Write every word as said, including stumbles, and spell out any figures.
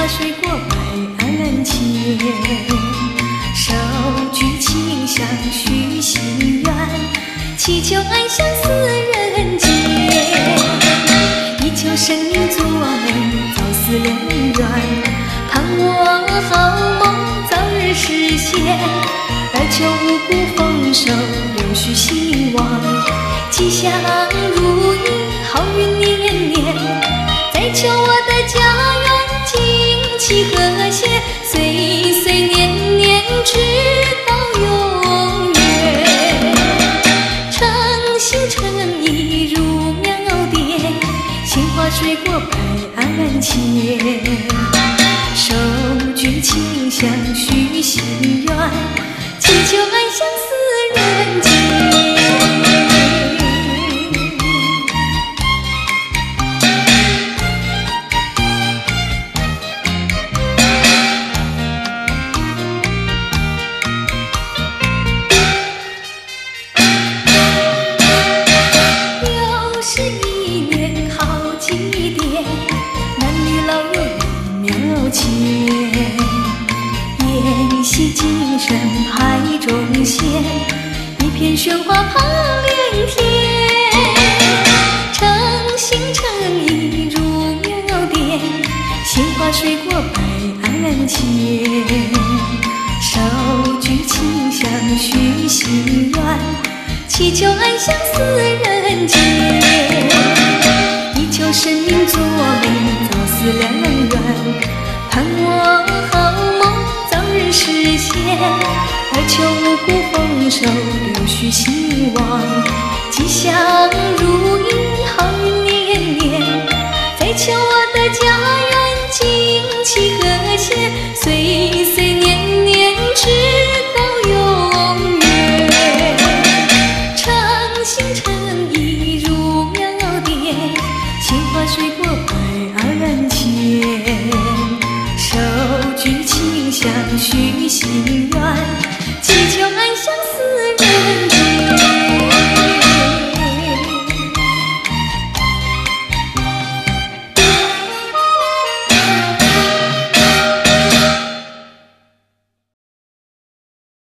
花水果摆案前，手举清香许心愿，祈求爱相思人间。以求生命作美，早似良缘，盼我好梦早日实现，而求五谷丰收，留续希望，吉祥如意，好运年年。再求我的家园景气和谐，岁岁年年直到永远。诚心诚意如苗蝶，鲜花水果摆案前，手举清香许心愿，祈求爱相思人间。又是一年好祭典，男女老幼一庙前，宴席精神排中仙，一片喧哗盼连天。诚心诚意如苗蝶，鲜花水果摆案前，手举清香许心愿，祈求爱相思人间。以求生命作美，早似良缘，盼我好梦早日实现，而求五谷丰收，留续希望，吉